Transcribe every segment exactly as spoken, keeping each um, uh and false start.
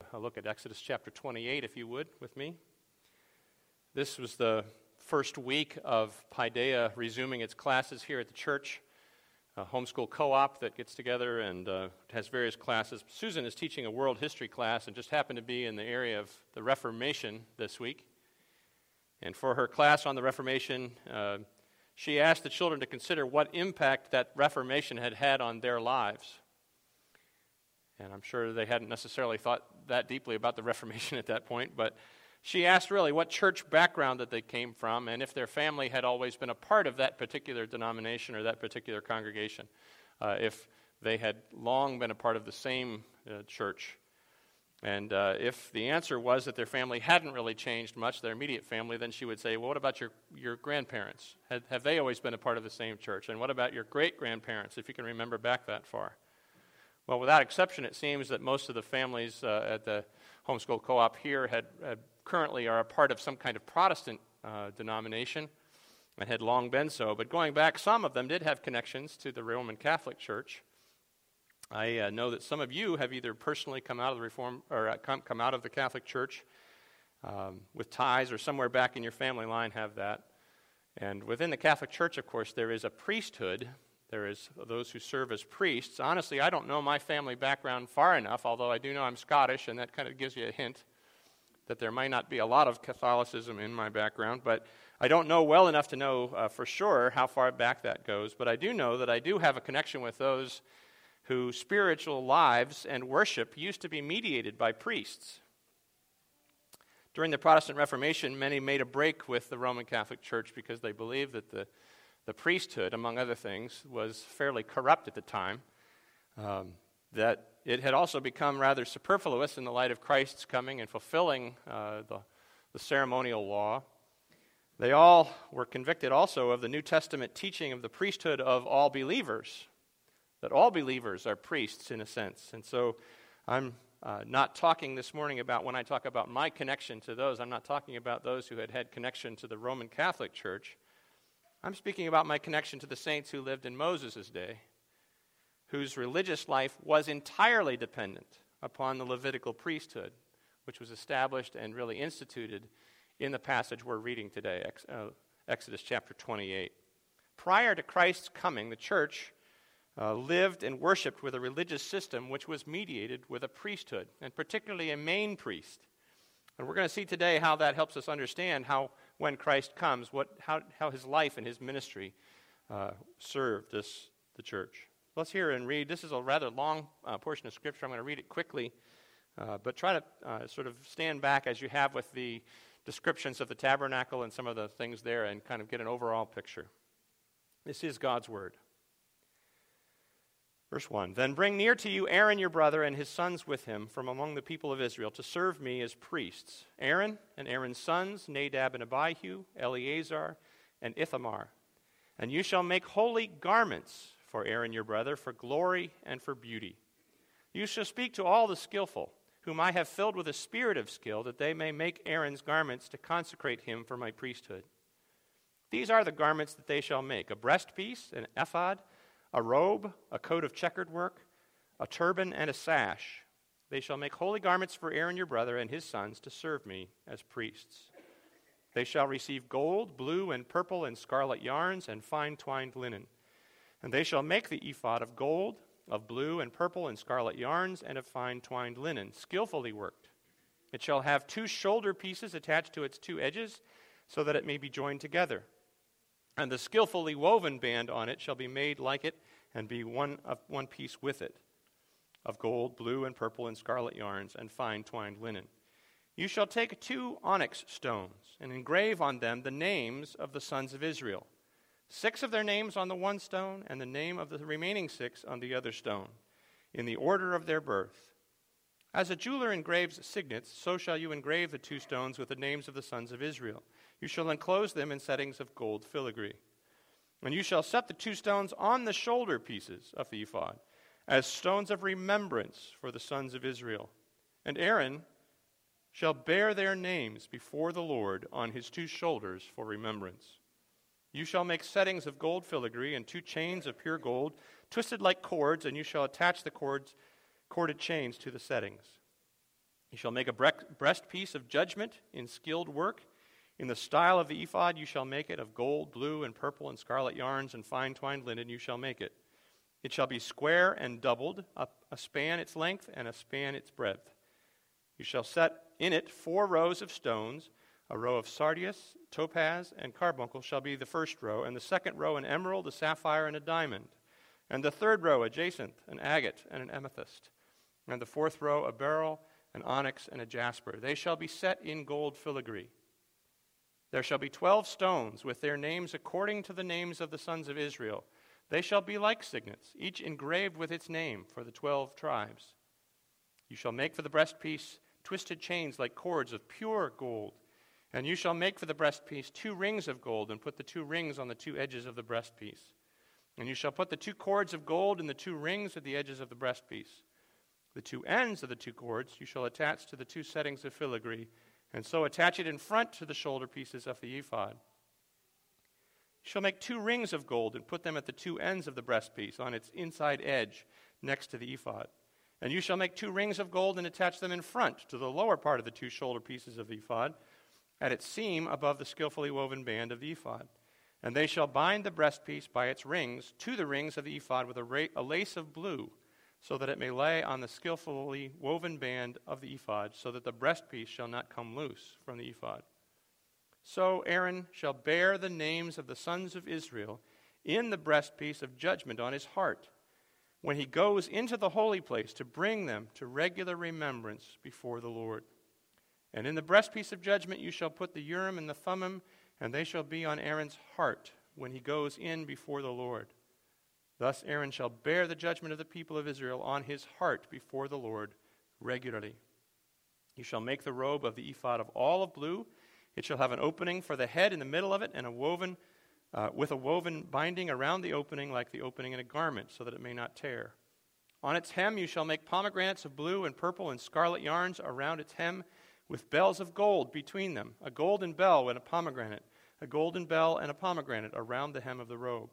a look at Exodus chapter twenty-eight, if you would, with me. This was the first week of Paideia resuming its classes here at the church, a homeschool co-op that gets together and uh, has various classes. Susan is teaching a world history class and just happened to be in the area of the Reformation this week. And for her class on the Reformation, uh, she asked the children to consider what impact that Reformation had had on their lives. And I'm sure they hadn't necessarily thought that deeply about the Reformation at that point, but she asked really what church background that they came from and if their family had always been a part of that particular denomination or that particular congregation. Uh, if they had long been a part of the same uh, church. And uh, if the answer was that their family hadn't really changed much, their immediate family, then she would say, well, what about your, your grandparents? Have, have they always been a part of the same church? And what about your great-grandparents, if you can remember back that far? Well, without exception, it seems that most of the families uh, at the homeschool co-op here had, had currently are a part of some kind of Protestant uh, denomination and had long been so. But going back, some of them did have connections to the Roman Catholic Church. I uh, know that some of you have either personally come out of the Reform or uh, come, come out of the Catholic Church um, with ties, or somewhere back in your family line have that. And within the Catholic Church, of course, there is a priesthood. There is those who serve as priests. Honestly, I don't know my family background far enough, although I do know I'm Scottish, and that kind of gives you a hint that there might not be a lot of Catholicism in my background, but I don't know well enough to know uh, for sure how far back that goes. But I do know that I do have a connection with those whose spiritual lives and worship used to be mediated by priests. During the Protestant Reformation, many made a break with the Roman Catholic Church because they believed that the The priesthood, among other things, was fairly corrupt at the time, um, that it had also become rather superfluous in the light of Christ's coming and fulfilling uh, the, the ceremonial law. They all were convicted also of the New Testament teaching of the priesthood of all believers, that all believers are priests in a sense. And so I'm uh, not talking this morning about, when I talk about my connection to those, I'm not talking about those who had had connection to the Roman Catholic Church. I'm speaking about my connection to the saints who lived in Moses' day, whose religious life was entirely dependent upon the Levitical priesthood, which was established and really instituted in the passage we're reading today, Ex- uh, Exodus chapter twenty-eight. Prior to Christ's coming, the church uh, lived and worshipped with a religious system which was mediated with a priesthood, and particularly a main priest. And we're going to see today how that helps us understand how, when Christ comes, what how, how his life and his ministry uh, served this, the church. Let's hear and read. This is a rather long uh, portion of Scripture. I'm going to read it quickly, uh, but try to uh, sort of stand back as you have with the descriptions of the tabernacle and some of the things there and kind of get an overall picture. This is God's word. Verse one, Then bring near to you Aaron your brother and his sons with him from among the people of Israel to serve me as priests. Aaron and Aaron's sons, Nadab and Abihu, Eleazar and Ithamar. And you shall make holy garments for Aaron your brother, for glory and for beauty. You shall speak to all the skillful, whom I have filled with a spirit of skill, that they may make Aaron's garments to consecrate him for my priesthood. These are the garments that they shall make: a breastpiece, an ephod, a robe, a coat of checkered work, a turban, and a sash. They shall make holy garments for Aaron your brother and his sons to serve me as priests. They shall receive gold, blue, and purple, and scarlet yarns, and fine twined linen. And they shall make the ephod of gold, of blue, and purple, and scarlet yarns, and of fine twined linen, skillfully worked. It shall have two shoulder pieces attached to its two edges, so that it may be joined together. And the skillfully woven band on it shall be made like it, and be one of one piece with it, of gold, blue, and purple, and scarlet yarns, and fine twined linen. You shall take two onyx stones, and engrave on them the names of the sons of Israel, six of their names on the one stone, and the name of the remaining six on the other stone, in the order of their birth. As a jeweler engraves signets, so shall you engrave the two stones with the names of the sons of Israel. You shall enclose them in settings of gold filigree. And you shall set the two stones on the shoulder pieces of the ephod, as stones of remembrance for the sons of Israel. And Aaron shall bear their names before the Lord on his two shoulders for remembrance. You shall make settings of gold filigree and two chains of pure gold, twisted like cords, and you shall attach the cords, corded chains to the settings. You shall make a breastpiece of judgment in skilled work. In the style of the ephod you shall make it, of gold, blue, and purple, and scarlet yarns, and fine twined linen you shall make it. It shall be square and doubled, a, a span its length, and a span its breadth. You shall set in it four rows of stones. A row of sardius, topaz, and carbuncle shall be the first row, and the second row an emerald, a sapphire, and a diamond. And the third row a jacinth, an agate, and an amethyst. And the fourth row a beryl, an onyx, and a jasper. They shall be set in gold filigree. There shall be twelve stones with their names according to the names of the sons of Israel. They shall be like signets, each engraved with its name for the twelve tribes. You shall make for the breastpiece twisted chains like cords of pure gold. And you shall make for the breastpiece two rings of gold, and put the two rings on the two edges of the breastpiece. And you shall put the two cords of gold in the two rings at the edges of the breastpiece. The two ends of the two cords you shall attach to the two settings of filigree, and so attach it in front to the shoulder pieces of the ephod. You shall make two rings of gold, and put them at the two ends of the breastpiece, on its inside edge, next to the ephod. And you shall make two rings of gold, and attach them in front to the lower part of the two shoulder pieces of the ephod, at its seam above the skillfully woven band of the ephod. And they shall bind the breastpiece by its rings to the rings of the ephod with a, ra- a lace of blue, so that it may lay on the skillfully woven band of the ephod, so that the breastpiece shall not come loose from the ephod. So Aaron shall bear the names of the sons of Israel in the breastpiece of judgment on his heart, when he goes into the holy place to bring them to regular remembrance before the Lord. And in the breastpiece of judgment you shall put the Urim and the Thummim, and they shall be on Aaron's heart when he goes in before the Lord. Thus Aaron shall bear the judgment of the people of Israel on his heart before the Lord regularly. You shall make the robe of the ephod of all of blue. It shall have an opening for the head in the middle of it, and a woven uh, with a woven binding around the opening like the opening in a garment, so that it may not tear. On its hem you shall make pomegranates of blue and purple and scarlet yarns around its hem, with bells of gold between them, a golden bell and a pomegranate, a golden bell and a pomegranate around the hem of the robe.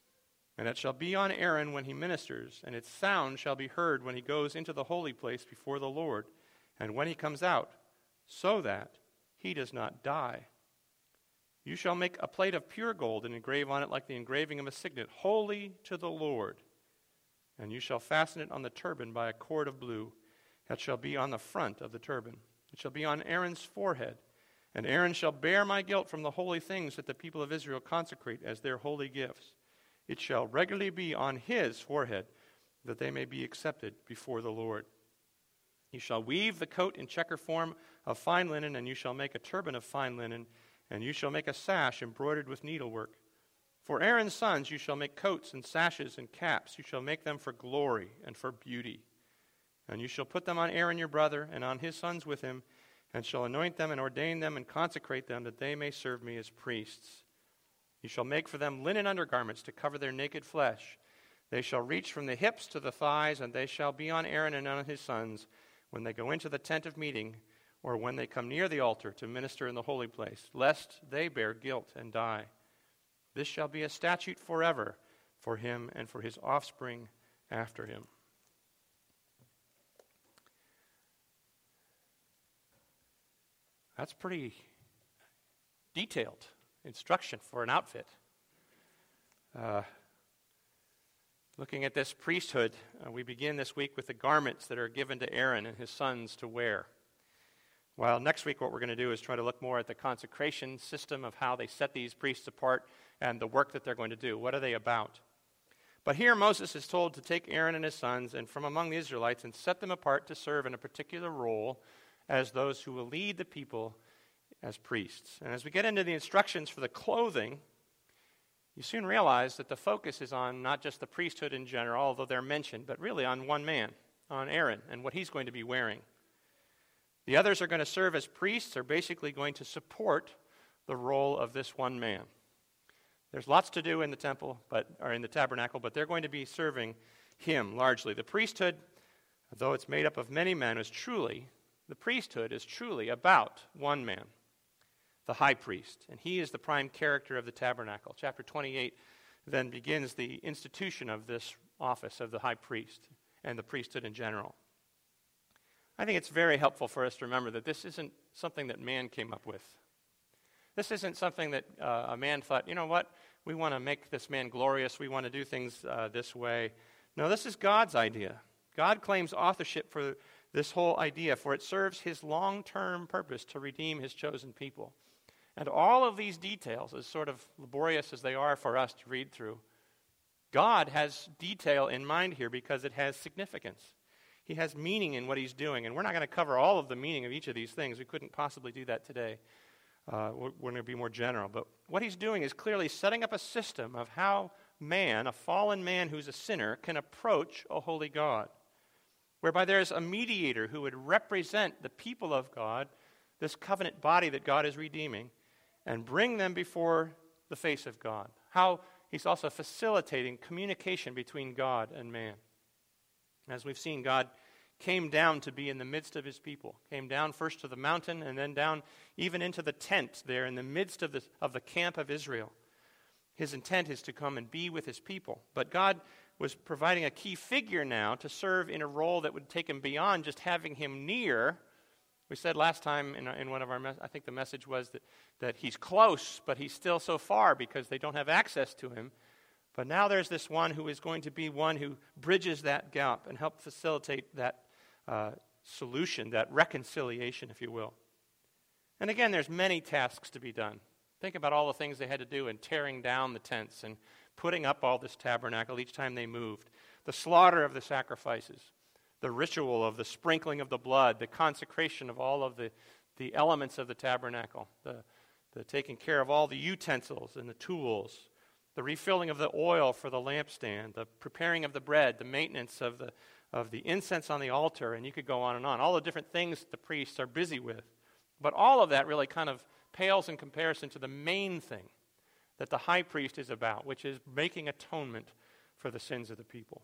And it shall be on Aaron when he ministers, and its sound shall be heard when he goes into the holy place before the Lord, and when he comes out, so that he does not die. You shall make a plate of pure gold and engrave on it like the engraving of a signet, holy to the Lord. And you shall fasten it on the turban by a cord of blue, that shall be on the front of the turban. It shall be on Aaron's forehead, and Aaron shall bear my guilt from the holy things that the people of Israel consecrate as their holy gifts. It shall regularly be on his forehead, that they may be accepted before the Lord. You shall weave the coat in checker form of fine linen, and you shall make a turban of fine linen, and you shall make a sash embroidered with needlework. For Aaron's sons you shall make coats and sashes and caps. You shall make them for glory and for beauty. And you shall put them on Aaron your brother, and on his sons with him, and shall anoint them and ordain them and consecrate them, that they may serve me as priests. You shall make for them linen undergarments to cover their naked flesh. They shall reach from the hips to the thighs, and they shall be on Aaron and on his sons when they go into the tent of meeting, or when they come near the altar to minister in the holy place, lest they bear guilt and die. This shall be a statute forever for him and for his offspring after him. That's pretty detailed instruction for an outfit. Uh, looking at this priesthood, uh, we begin this week with the garments that are given to Aaron and his sons to wear. While next week what we're going to do is try to look more at the consecration system of how they set these priests apart and the work that they're going to do. What are they about? But here Moses is told to take Aaron and his sons and from among the Israelites and set them apart to serve in a particular role as those who will lead the people as priests. And as we get into the instructions for the clothing, you soon realize that the focus is on not just the priesthood in general, although they're mentioned, but really on one man, on Aaron, and what he's going to be wearing. The others are going to serve as priests, are basically going to support the role of this one man. There's lots to do in the temple, but or in the tabernacle, but they're going to be serving him largely. The priesthood, though it's made up of many men, is truly The priesthood is truly about one man, the high priest, and he is the prime character of the tabernacle. Chapter twenty-eight then begins the institution of this office of the high priest and the priesthood in general. I think it's very helpful for us to remember that this isn't something that man came up with. This isn't something that uh, a man thought, you know what, we want to make this man glorious, we want to do things uh, this way. No, this is God's idea. God claims authorship for this whole idea, for it serves his long-term purpose to redeem his chosen people. And all of these details, as sort of laborious as they are for us to read through, God has detail in mind here because it has significance. He has meaning in what he's doing. And we're not going to cover all of the meaning of each of these things. We couldn't possibly do that today. Uh, we're, we're going to be more general. But what he's doing is clearly setting up a system of how man, a fallen man who's a sinner, can approach a holy God, whereby there's a mediator who would represent the people of God, this covenant body that God is redeeming, and bring them before the face of God. How he's also facilitating communication between God and man. As we've seen, God came down to be in the midst of his people. Came down first to the mountain and then down even into the tent there in the midst of the, of the camp of Israel. His intent is to come and be with his people. But God was providing a key figure now to serve in a role that would take him beyond just having him near. We said last time in, in one of our, mes- I think the message was that, that he's close, but he's still so far because they don't have access to him. But now there's this one who is going to be one who bridges that gap and help facilitate that uh, solution, that reconciliation, if you will. And again, there's many tasks to be done. Think about all the things they had to do in tearing down the tents and putting up all this tabernacle each time they moved. The slaughter of the sacrifices, the ritual of the sprinkling of the blood, the consecration of all of the, the elements of the tabernacle, the, the taking care of all the utensils and the tools, the refilling of the oil for the lampstand, the preparing of the bread, the maintenance of the of the incense on the altar, and you could go on and on. All the different things that the priests are busy with. But all of that really kind of pales in comparison to the main thing that the high priest is about, which is making atonement for the sins of the people.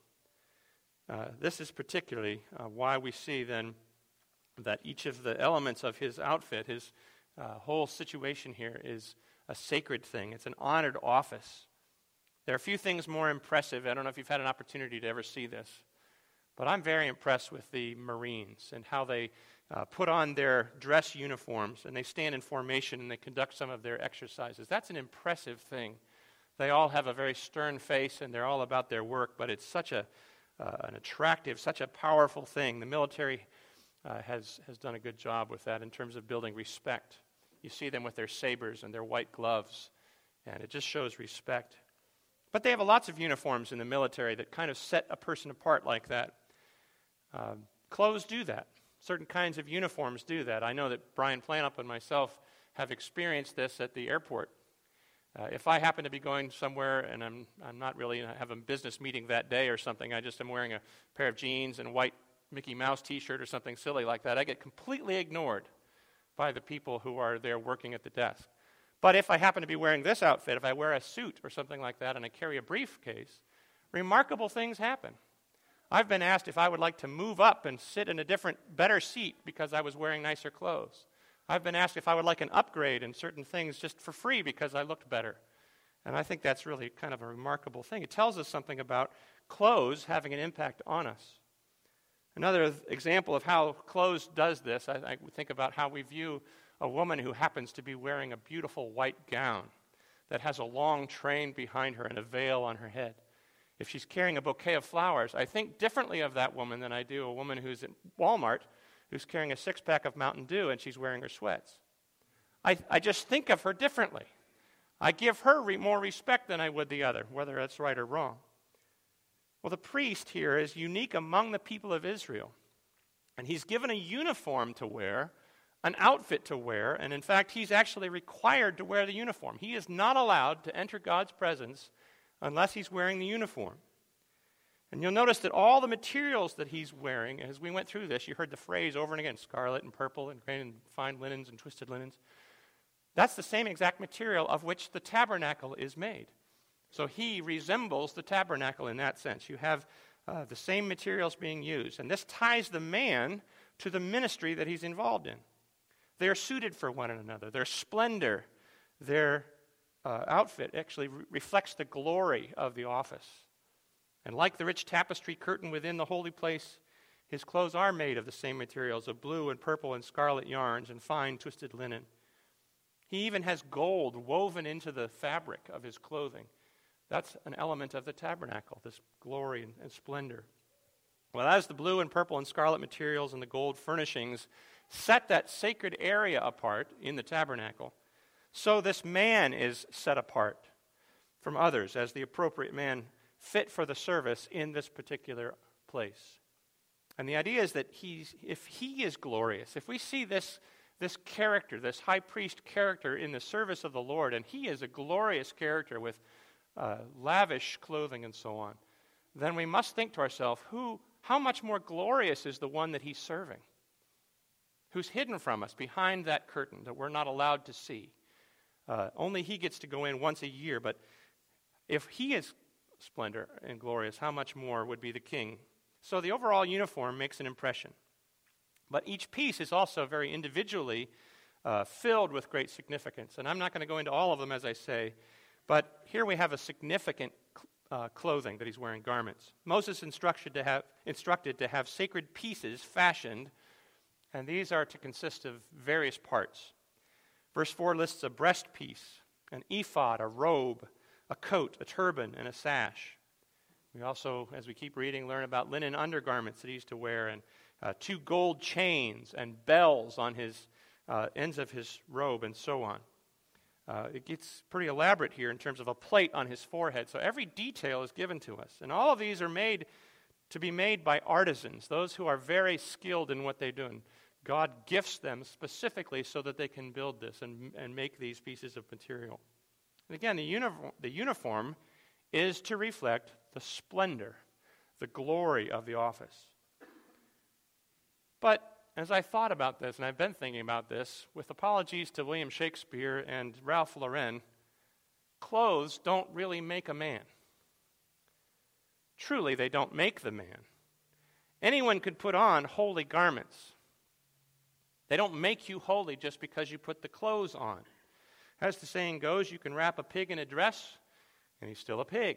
Uh, this is particularly uh, why we see then that each of the elements of his outfit, his uh, whole situation here is a sacred thing. It's an honored office. There are few things more impressive. I don't know if you've had an opportunity to ever see this, but I'm very impressed with the Marines and how they uh, put on their dress uniforms and they stand in formation and they conduct some of their exercises. That's an impressive thing. They all have a very stern face and they're all about their work, but it's such a uh, an attractive, such a powerful thing. The military uh, has, has done a good job with that in terms of building respect. You see them with their sabers and their white gloves, and it just shows respect. But they have lots of uniforms in the military that kind of set a person apart like that. Uh, clothes do that. Certain kinds of uniforms do that. I know that Brian Planup and myself have experienced this at the airport. Uh, if I happen to be going somewhere and I'm I'm not really have a business meeting that day or something, I just am wearing a pair of jeans and a white Mickey Mouse t-shirt or something silly like that, I get completely ignored by the people who are there working at the desk. But if I happen to be wearing this outfit, if I wear a suit or something like that and I carry a briefcase, remarkable things happen. I've been asked if I would like to move up and sit in a different, better seat because I was wearing nicer clothes. I've been asked if I would like an upgrade in certain things just for free because I looked better. And I think that's really kind of a remarkable thing. It tells us something about clothes having an impact on us. Another example of how clothes does this, I, I think about how we view a woman who happens to be wearing a beautiful white gown that has a long train behind her and a veil on her head. If she's carrying a bouquet of flowers, I think differently of that woman than I do a woman who's at Walmart who's carrying a six-pack of Mountain Dew and she's wearing her sweats. I, I just think of her differently. I give her re- more respect than I would the other, whether that's right or wrong. Well, the priest here is unique among the people of Israel, and he's given a uniform to wear, an outfit to wear, and in fact, he's actually required to wear the uniform. He is not allowed to enter God's presence unless he's wearing the uniform. And you'll notice that all the materials that he's wearing, as we went through this, you heard the phrase over and again, scarlet and purple and green and fine linens and twisted linens. That's the same exact material of which the tabernacle is made. So he resembles the tabernacle in that sense. You have uh, the same materials being used. And this ties the man to the ministry that he's involved in. They are suited for one another. Their splendor, their uh, outfit actually re- reflects the glory of the office. And like the rich tapestry curtain within the holy place, His clothes are made of the same materials, of blue and purple and scarlet yarns and fine twisted linen. He even has gold woven into the fabric of his clothing. That's an element of the tabernacle, this glory and, and splendor. Well, as the blue and purple and scarlet materials and the gold furnishings set that sacred area apart in the tabernacle, so this man is set apart from others as the appropriate man fit for the service in this particular place. And the idea is that he's, if he is glorious, if we see this, this character, this high priest character in the service of the Lord, and he is a glorious character with uh, lavish clothing and so on, then we must think to ourselves, who, how much more glorious is the one that he's serving? Who's hidden from us behind that curtain that we're not allowed to see? Uh, only he gets to go in once a year, but if he is splendor and glorious, how much more would be the king? So the overall uniform makes an impression. But each piece is also very individually uh, filled with great significance. And I'm not going to go into all of them, as I say, but here we have a significant uh, clothing that he's wearing, garments. Moses instructed to have, instructed to have sacred pieces fashioned, and these are to consist of various parts. Verse four lists a breastpiece, an ephod, a robe, a coat, a turban, and a sash. We also, as we keep reading, learn about linen undergarments that he's to wear, and uh, two gold chains and bells on his uh, ends of his robe, and so on. Uh, it gets pretty elaborate here in terms of a plate on his forehead. So every detail is given to us. And all of these are made to be made by artisans, those who are very skilled in what they do. And God gifts them specifically so that they can build this and, and make these pieces of material. And again, the uniform, the uniform is to reflect the splendor, the glory of the office. But as I thought about this, and I've been thinking about this, with apologies to William Shakespeare and Ralph Lauren, clothes don't really make a man. Truly, they don't make the man. Anyone could put on holy garments. They don't make you holy just because you put the clothes on. As the saying goes, you can wrap a pig in a dress, and he's still a pig.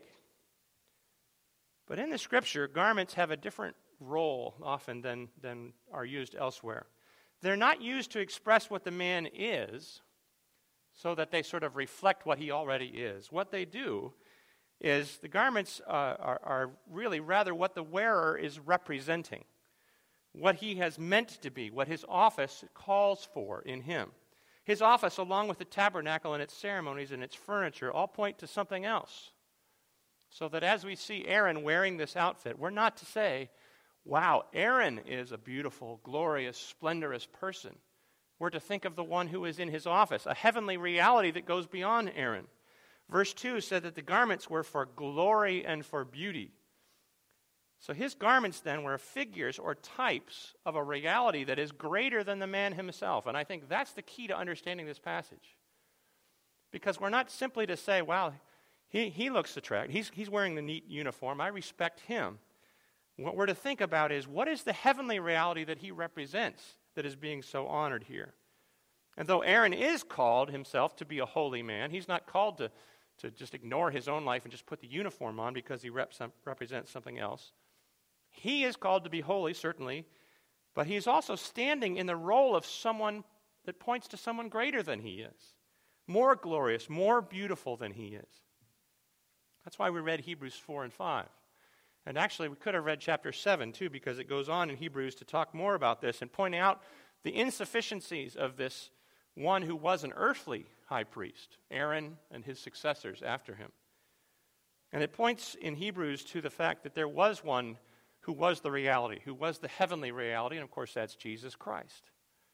But in the Scripture, garments have a different role often than, than are used elsewhere. They're not used to express what the man is, so that they sort of reflect what he already is. What they do is the garments uh, are, are really rather what the wearer is representing, what he has meant to be, what his office calls for in him. His office, along with the tabernacle and its ceremonies and its furniture, all point to something else. So that as we see Aaron wearing this outfit, we're not to say, wow, Aaron is a beautiful, glorious, splendorous person. We're to think of the one who is in his office, a heavenly reality that goes beyond Aaron. Verse two said that the garments were for glory and for beauty. So his garments then were figures or types of a reality that is greater than the man himself. And I think that's the key to understanding this passage. Because we're not simply to say, wow, he, he looks attractive. He's, he's wearing the neat uniform. I respect him. What we're to think about is, what is the heavenly reality that he represents that is being so honored here? And though Aaron is called himself to be a holy man, he's not called to, to just ignore his own life and just put the uniform on because he rep some, represents something else. He is called to be holy, certainly, but he is also standing in the role of someone that points to someone greater than he is, more glorious, more beautiful than he is. That's why we read Hebrews four and five. And actually, we could have read chapter seven, too, because it goes on in Hebrews to talk more about this and point out the insufficiencies of this one who was an earthly high priest, Aaron and his successors after him. And it points in Hebrews to the fact that there was one who was the reality, who was the heavenly reality, and of course that's Jesus Christ.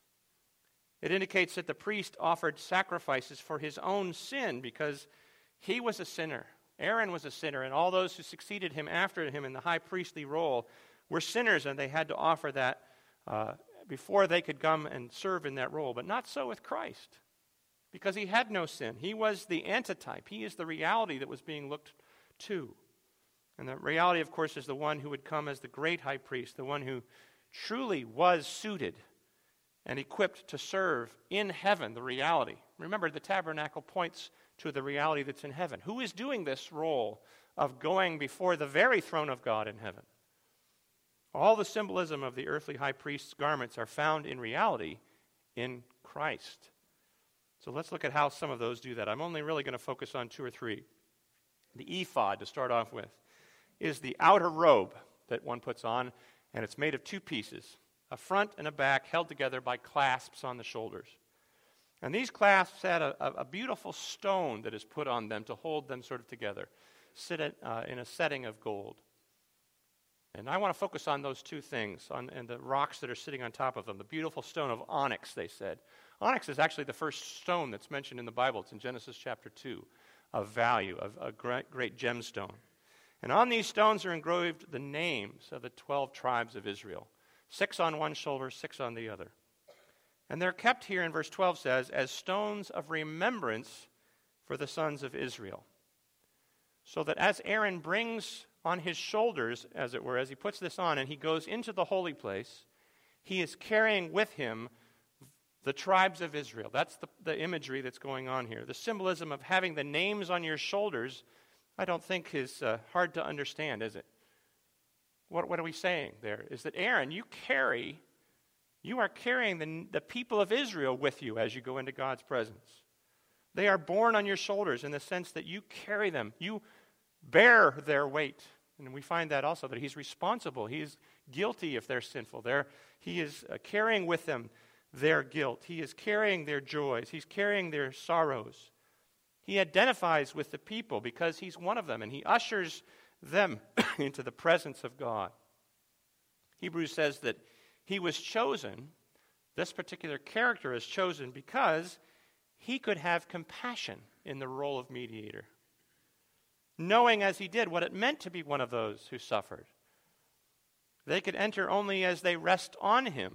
It indicates that the priest offered sacrifices for his own sin because he was a sinner. Aaron was a sinner, and all those who succeeded him after him in the high priestly role were sinners, and they had to offer that uh, before they could come and serve in that role. But not so with Christ, because he had no sin. He was the antitype. He is the reality that was being looked to. And the reality, of course, is the one who would come as the great high priest, the one who truly was suited and equipped to serve in heaven, the reality. Remember, the tabernacle points to the reality that's in heaven. Who is doing this role of going before the very throne of God in heaven? All the symbolism of the earthly high priest's garments are found in reality in Christ. So let's look at how some of those do that. I'm only really going to focus on two or three. The ephod, to start off with, is the outer robe that one puts on, and it's made of two pieces, a front and a back held together by clasps on the shoulders. And these clasps had a, a, a beautiful stone that is put on them to hold them sort of together, sit at, uh, in a setting of gold. And I want to focus on those two things, on, and the rocks that are sitting on top of them. The beautiful stone of onyx, they said. Onyx is actually the first stone that's mentioned in the Bible. It's in Genesis chapter two, of value, of a great, great gemstone. And on these stones are engraved the names of the twelve tribes of Israel, six on one shoulder, six on the other. And they're kept here, in verse twelve says, as stones of remembrance for the sons of Israel. So that as Aaron brings on his shoulders, as it were, as he puts this on and he goes into the holy place, he is carrying with him the tribes of Israel. That's the, the imagery that's going on here. The symbolism of having the names on your shoulders, I don't think is uh, hard to understand, is it? What, what are we saying there? Is that Aaron, you carry, you are carrying the, the people of Israel with you as you go into God's presence. They are borne on your shoulders in the sense that you carry them. You bear their weight. And we find that also, that he's responsible. He is guilty if they're sinful. They're, he is uh, carrying with them their guilt. He is carrying their joys. He's carrying their sorrows. He identifies with the people because he's one of them, and he ushers them into the presence of God. Hebrews says that he was chosen, this particular character is chosen because he could have compassion in the role of mediator, knowing as he did what it meant to be one of those who suffered. They could enter only as they rest on him.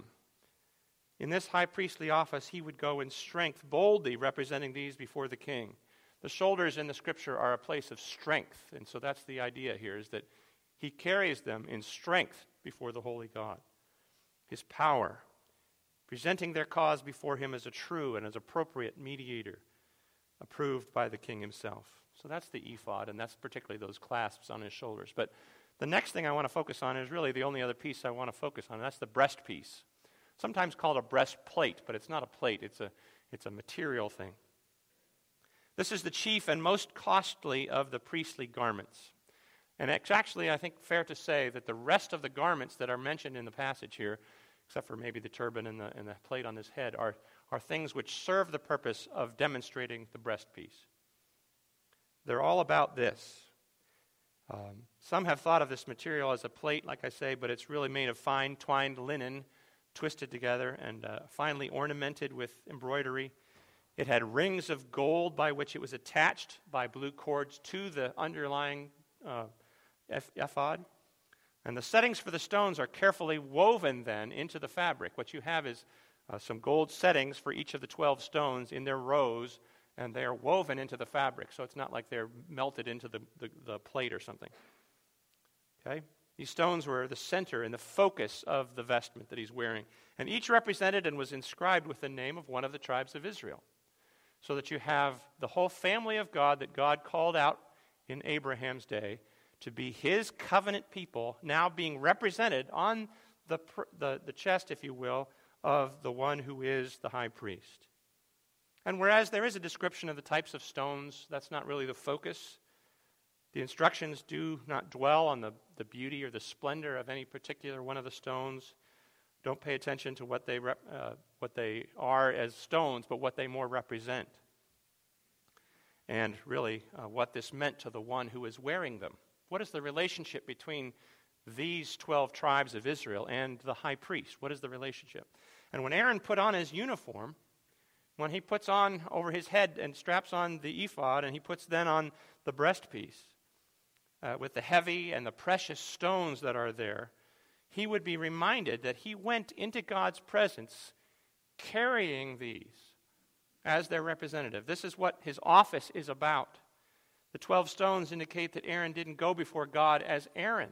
In this high priestly office, he would go in strength, boldly representing these before the king. The shoulders in the scripture are a place of strength, and so that's the idea here, is that he carries them in strength before the holy God. His power, presenting their cause before him as a true and as appropriate mediator, approved by the king himself. So that's the ephod, and that's particularly those clasps on his shoulders. But the next thing I want to focus on is really the only other piece I want to focus on, and that's the breast piece. Sometimes called a breastplate, but it's not a plate, it's a, it's a material thing. This is the chief and most costly of the priestly garments. And it's actually, I think, fair to say that the rest of the garments that are mentioned in the passage here, except for maybe the turban and the, and the plate on his head, are, are things which serve the purpose of demonstrating the breastpiece. They're all about this. Um, some have thought of this material as a plate, like I say, but it's really made of fine twined linen, twisted together and uh, finely ornamented with embroidery. It had rings of gold by which it was attached by blue cords to the underlying uh, ephod. And the settings for the stones are carefully woven then into the fabric. What you have is uh, some gold settings for each of the twelve stones in their rows, and they are woven into the fabric. So it's not like they're melted into the, the, the plate or something. Okay? These stones were the center and the focus of the vestment that he's wearing. And each represented and was inscribed with the name of one of the tribes of Israel. So that you have the whole family of God that God called out in Abraham's day to be his covenant people, now being represented on the, the, the chest, if you will, of the one who is the high priest. And whereas there is a description of the types of stones, that's not really the focus. The instructions do not dwell on the, the beauty or the splendor of any particular one of the stones. Don't pay attention to what they rep, uh, what they are as stones, but what they more represent. And really, uh, what this meant to the one who is wearing them. What is the relationship between these twelve tribes of Israel and the high priest? What is the relationship? And when Aaron put on his uniform, when he puts on over his head and straps on the ephod, and he puts then on the breastpiece, uh, with the heavy and the precious stones that are there, he would be reminded that he went into God's presence carrying these as their representative. This is what his office is about. The twelve stones indicate that Aaron didn't go before God as Aaron.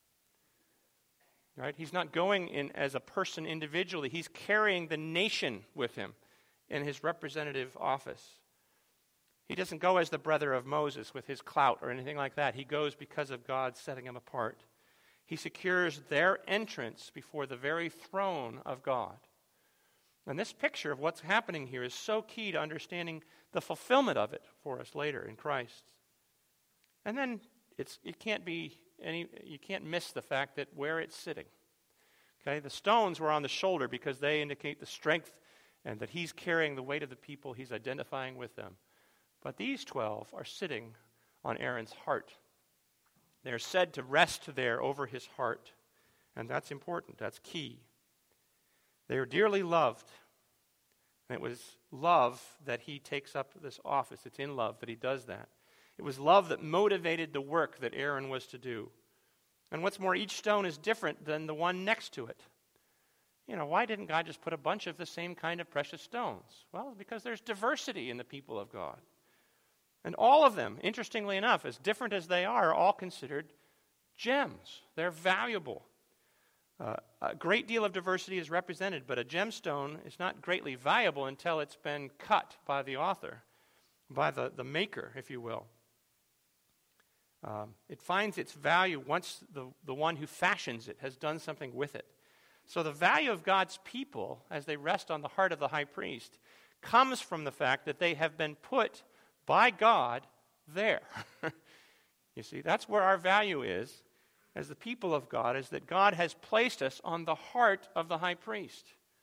Right? He's not going in as a person individually. He's carrying the nation with him in his representative office. He doesn't go as the brother of Moses with his clout or anything like that. He goes because of God setting him apart. He secures their entrance before the very throne of God. And this picture of what's happening here is so key to understanding the fulfillment of it for us later in Christ. And then it's it can't be any you can't miss the fact that where it's sitting. Okay, the stones were on the shoulder because they indicate the strength and that he's carrying the weight of the people, he's identifying with them. But these twelve are sitting on Aaron's heart. They're said to rest there over his heart. And that's important, that's key. They are dearly loved. And it was love that he takes up this office. It's in love that he does that. It was love that motivated the work that Aaron was to do. And what's more, each stone is different than the one next to it. You know, why didn't God just put a bunch of the same kind of precious stones? Well, because there's diversity in the people of God. And all of them, interestingly enough, as different as they are, are all considered gems. They're valuable. Uh, a great deal of diversity is represented, but a gemstone is not greatly valuable until it's been cut by the author, by the, the maker, if you will. Um, it finds its value once the, the one who fashions it has done something with it. So the value of God's people, as they rest on the heart of the high priest, comes from the fact that they have been put by God there. You see, that's where our value is as the people of God, is that God has placed us on the heart of the high priest.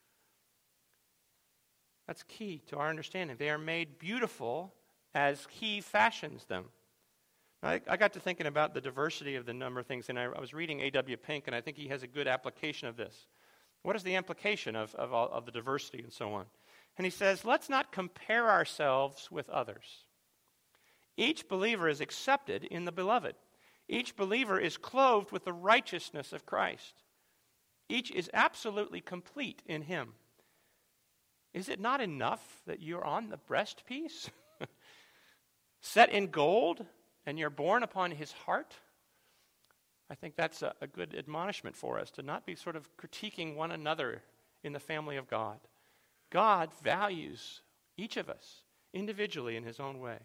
That's key to our understanding. They are made beautiful as he fashions them. I, I got to thinking about the diversity of the number of things, and I, I was reading A W Pink, and I think he has a good application of this. What is the implication of, of, all, of the diversity and so on? And he says, let's not compare ourselves with others. Each believer is accepted in the beloved. Each believer is clothed with the righteousness of Christ. Each is absolutely complete in him. Is it not enough that you're on the breastpiece, set in gold, and you're born upon his heart? I think that's a, a good admonishment for us, to not be sort of critiquing one another in the family of God. God values each of us individually in his own way.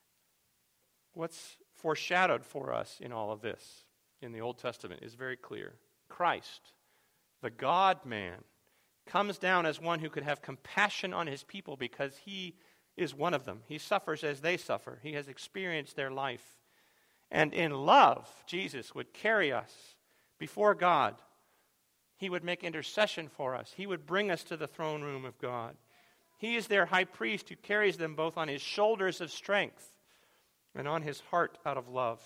What's foreshadowed for us in all of this in the Old Testament is very clear. Christ, the God-man, comes down as one who could have compassion on his people because he is one of them. He suffers as they suffer. He has experienced their life. And in love, Jesus would carry us before God. He would make intercession for us. He would bring us to the throne room of God. He is their high priest who carries them both on his shoulders of strength and on his heart out of love.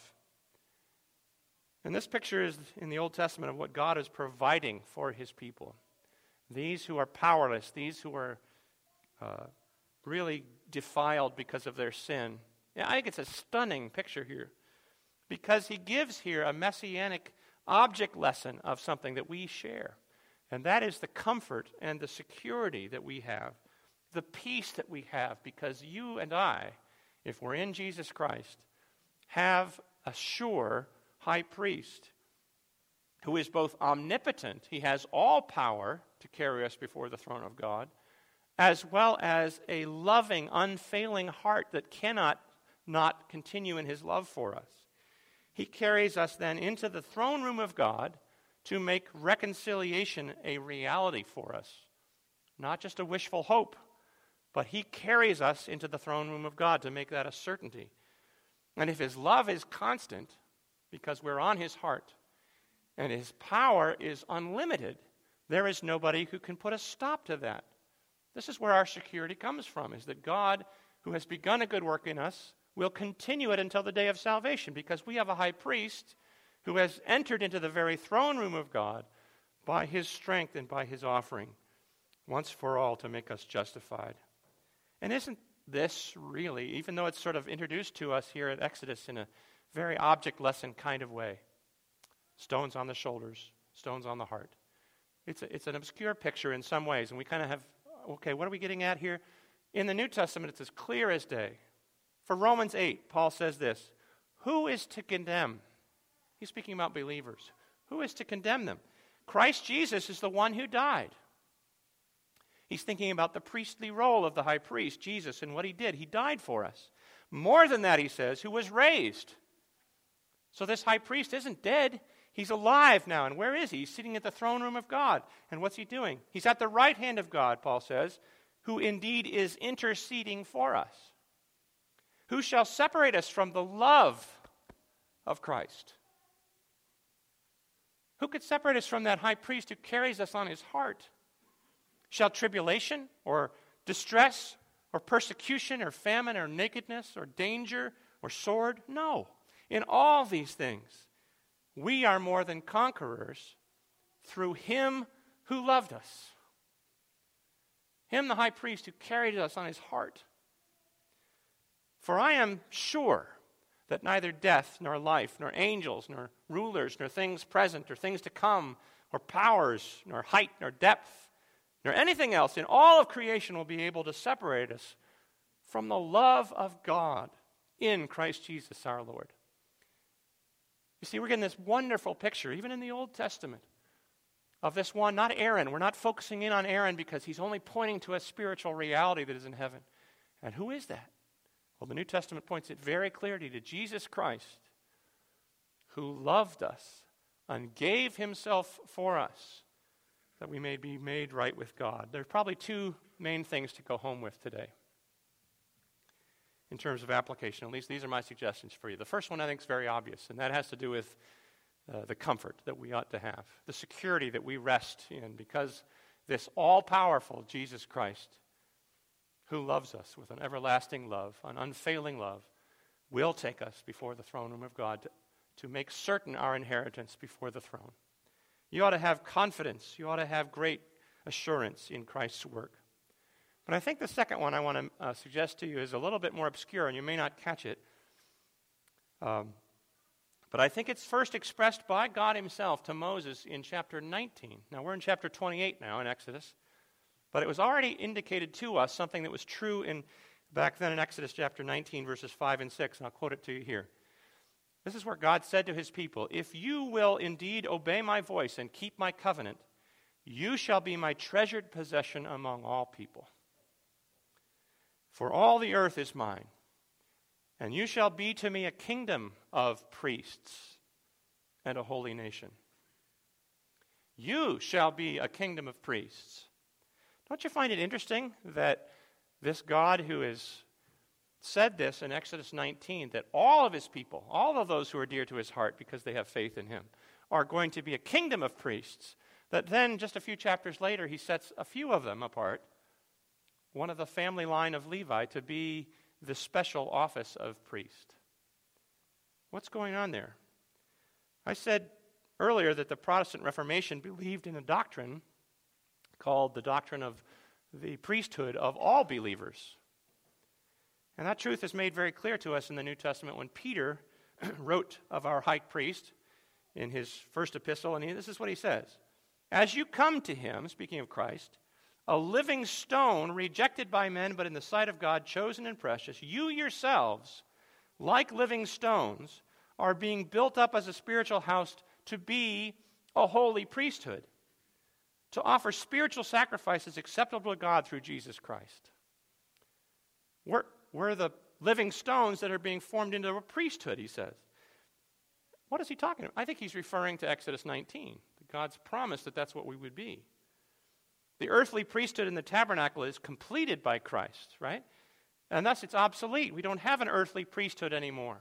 And this picture is in the Old Testament of what God is providing for his people. These who are powerless, these who are uh, really defiled because of their sin. Yeah, I think it's a stunning picture here, because he gives here a messianic object lesson of something that we share. And that is the comfort and the security that we have, the peace that we have, because you and I, if we're in Jesus Christ, have a sure high priest who is both omnipotent, he has all power to carry us before the throne of God, as well as a loving, unfailing heart that cannot not continue in his love for us. He carries us then into the throne room of God to make reconciliation a reality for us. Not just a wishful hope, but he carries us into the throne room of God to make that a certainty. And if his love is constant, because we're on his heart, and his power is unlimited, there is nobody who can put a stop to that. This is where our security comes from, is that God, who has begun a good work in us, will continue it until the day of salvation, because we have a high priest who has entered into the very throne room of God by his strength and by his offering, once for all, to make us justified. And isn't this really, even though it's sort of introduced to us here at Exodus in a very object lesson kind of way, stones on the shoulders, stones on the heart. It's a, it's an obscure picture in some ways, and we kind of have, okay, what are we getting at here? In the New Testament, it's as clear as day. For Romans eight, Paul says this, who is to condemn? He's speaking about believers. Who is to condemn them? Christ Jesus is the one who died. He's thinking about the priestly role of the high priest, Jesus, and what he did. He died for us. More than that, he says, who was raised. So this high priest isn't dead. He's alive now. And where is he? He's sitting at the throne room of God. And what's he doing? He's at the right hand of God, Paul says, who indeed is interceding for us. Who shall separate us from the love of Christ? Who could separate us from that high priest who carries us on his heart? Shall tribulation or distress or persecution or famine or nakedness or danger or sword? No. In all these things, we are more than conquerors through him who loved us. Him, the high priest, who carried us on his heart. For I am sure that neither death, nor life, nor angels, nor rulers, nor things present, or things to come, or powers, nor height, nor depth, nor anything else in all of creation will be able to separate us from the love of God in Christ Jesus our Lord. You see, we're getting this wonderful picture, even in the Old Testament, of this one, not Aaron. We're not focusing in on Aaron because he's only pointing to a spiritual reality that is in heaven. And who is that? Well, the New Testament points it very clearly to Jesus Christ, who loved us and gave himself for us that we may be made right with God. There are probably two main things to go home with today in terms of application. At least these are my suggestions for you. The first one I think is very obvious, and that has to do with uh, the comfort that we ought to have, the security that we rest in, because this all-powerful Jesus Christ, who loves us with an everlasting love, an unfailing love, will take us before the throne room of God to, to make certain our inheritance before the throne. You ought to have confidence. You ought to have great assurance in Christ's work. But I think the second one I want to uh, suggest to you is a little bit more obscure, and you may not catch it. Um, but I think it's first expressed by God himself to Moses in chapter nineteen. Now, we're in chapter twenty-eight now in Exodus. But it was already indicated to us something that was true in back then in Exodus chapter nineteen, verses five and six, and I'll quote it to you here. This is where God said to his people, "If you will indeed obey my voice and keep my covenant, you shall be my treasured possession among all people. For all the earth is mine, and you shall be to me a kingdom of priests and a holy nation." You shall be a kingdom of priests. Don't you find it interesting that this God who has said this in Exodus nineteen, that all of his people, all of those who are dear to his heart because they have faith in him, are going to be a kingdom of priests, that then just a few chapters later he sets a few of them apart, one of the family line of Levi, to be the special office of priest. What's going on there? I said earlier that the Protestant Reformation believed in a doctrine called the doctrine of the priesthood of all believers. And that truth is made very clear to us in the New Testament when Peter wrote of our high priest in his first epistle, and he, this is what he says. "As you come to him," speaking of Christ, "a living stone rejected by men, but in the sight of God chosen and precious, you yourselves, like living stones, are being built up as a spiritual house to be a holy priesthood, to offer spiritual sacrifices acceptable to God through Jesus Christ." We're, we're the living stones that are being formed into a priesthood, he says. What is he talking about? I think he's referring to Exodus nineteen, God's promise that that's what we would be. The earthly priesthood in the tabernacle is completed by Christ, right? And thus it's obsolete. We don't have an earthly priesthood anymore.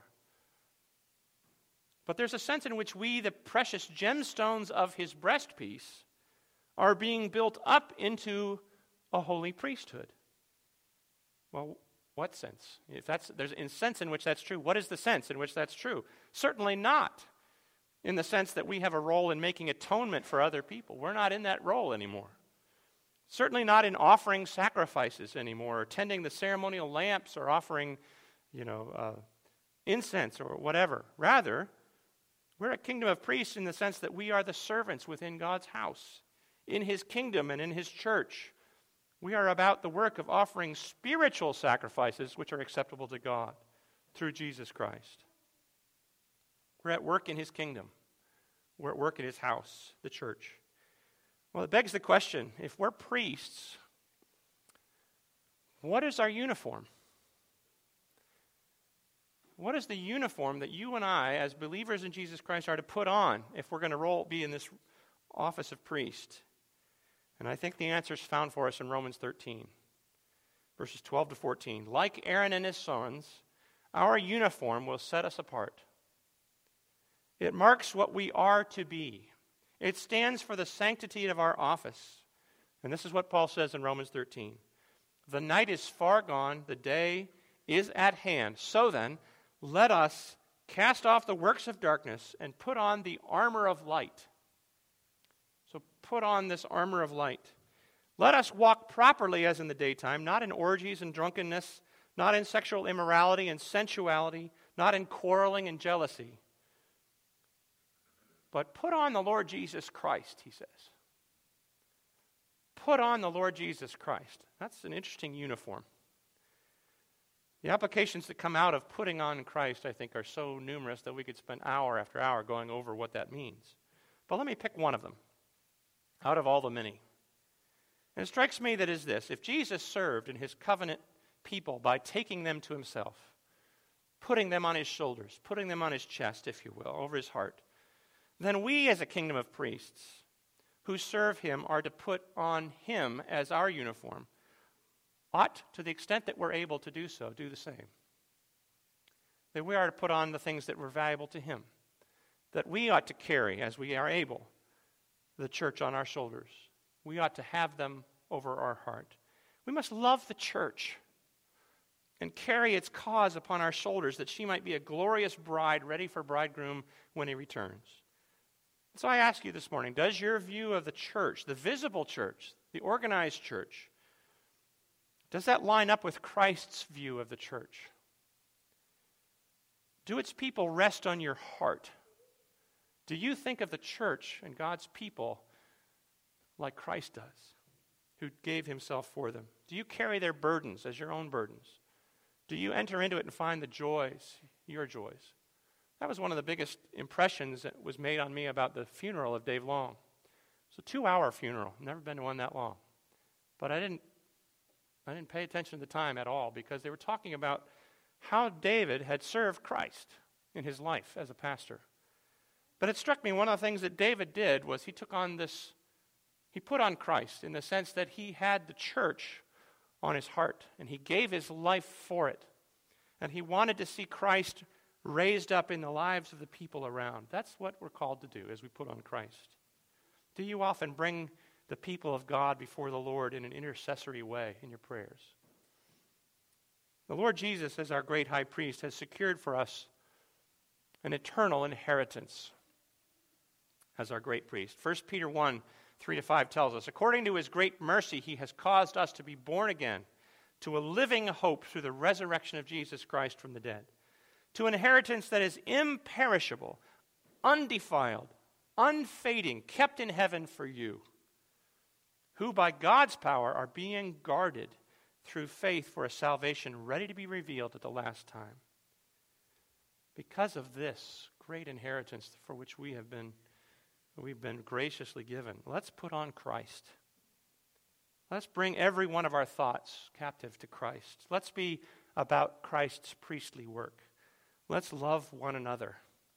But there's a sense in which we, the precious gemstones of his breastpiece, are being built up into a holy priesthood. Well, what sense? If that's there's a sense in which that's true. What is the sense in which that's true? Certainly not in the sense that we have a role in making atonement for other people. We're not in that role anymore. Certainly not in offering sacrifices anymore, or tending the ceremonial lamps, or offering, you know, uh, incense or whatever. Rather, we're a kingdom of priests in the sense that we are the servants within God's house, in his kingdom and in his church. We are about the work of offering spiritual sacrifices which are acceptable to God through Jesus Christ. We're at work in his kingdom. We're at work in his house, the church. Well, it begs the question, if we're priests, what is our uniform? What is the uniform that you and I, as believers in Jesus Christ, are to put on if we're going to roll, be in this office of priest? And I think the answer is found for us in Romans thirteen, verses twelve to fourteen. Like Aaron and his sons, our uniform will set us apart. It marks what we are to be. It stands for the sanctity of our office. And this is what Paul says in Romans thirteen. The night is far gone, the day is at hand. So then, let us cast off the works of darkness and put on the armor of light. So put on this armor of light. Let us walk properly as in the daytime, not in orgies and drunkenness, not in sexual immorality and sensuality, not in quarreling and jealousy. But put on the Lord Jesus Christ, he says. Put on the Lord Jesus Christ. That's an interesting uniform. The applications that come out of putting on Christ, I think, are so numerous that we could spend hour after hour going over what that means. But let me pick one of them out of all the many. And it strikes me that is this. If Jesus served in his covenant people by taking them to himself, putting them on his shoulders, putting them on his chest, if you will, over his heart, then we as a kingdom of priests who serve him are to put on him as our uniform. Ought, to the extent that we're able to do so, do the same. That we are to put on the things that were valuable to him. That we ought to carry, as we are able, the church on our shoulders. We ought to have them over our heart. We must love the church and carry its cause upon our shoulders that she might be a glorious bride ready for bridegroom when he returns. So I ask you this morning, does your view of the church, the visible church, the organized church, does that line up with Christ's view of the church? Do its people rest on your heart? Do you think of the church and God's people like Christ does, who gave himself for them? Do you carry their burdens as your own burdens? Do you enter into it and find the joys, your joys? That was one of the biggest impressions that was made on me about the funeral of Dave Long. It's a two-hour funeral. Never been to one that long. But I didn't I didn't pay attention to the time at all because they were talking about how David had served Christ in his life as a pastor. But it struck me one of the things that David did was he took on this, he put on Christ in the sense that he had the church on his heart and he gave his life for it. And he wanted to see Christ raised up in the lives of the people around. That's what we're called to do as we put on Christ. Do you often bring the people of God before the Lord in an intercessory way in your prayers? The Lord Jesus, as our great high priest, has secured for us an eternal inheritance as our great priest. First Peter one, three to five tells us, according to his great mercy, he has caused us to be born again to a living hope through the resurrection of Jesus Christ from the dead, to an inheritance that is imperishable, undefiled, unfading, kept in heaven for you, who by God's power are being guarded through faith for a salvation ready to be revealed at the last time. Because of this great inheritance for which we have been, we've been graciously given, let's put on Christ. Let's bring every one of our thoughts captive to Christ. Let's be about Christ's priestly work. Let's love one another.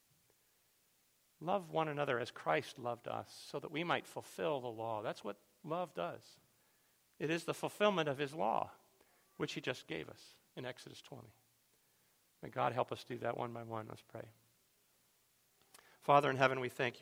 Love one another as Christ loved us so that we might fulfill the law. That's what love does. It is the fulfillment of his law, which he just gave us in Exodus twenty. May God help us do that one by one. Let's pray. Father in heaven, we thank you.